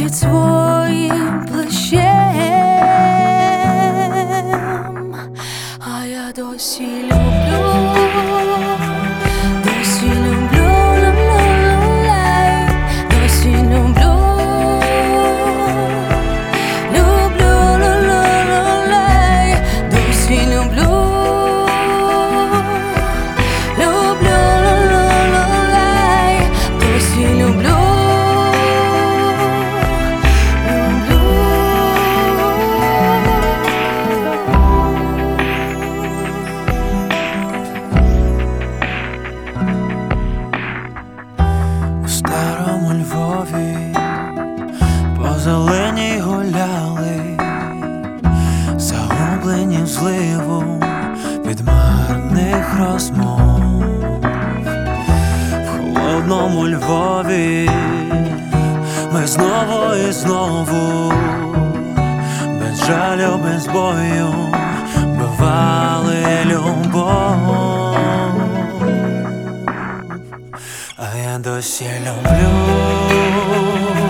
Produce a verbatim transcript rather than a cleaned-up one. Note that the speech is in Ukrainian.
під своїм плечем, а я досі люблю, досі люблю, лу-лу-лу-лей, досі люблю, люблю, лу-лу-лу-лей, досі люблю. У старому Львові по зеленій гуляли, загублені в зливу від марних розмов. В холодному Львові ми знову і знову без жалю, без бою бивали любов. А я досі люблю,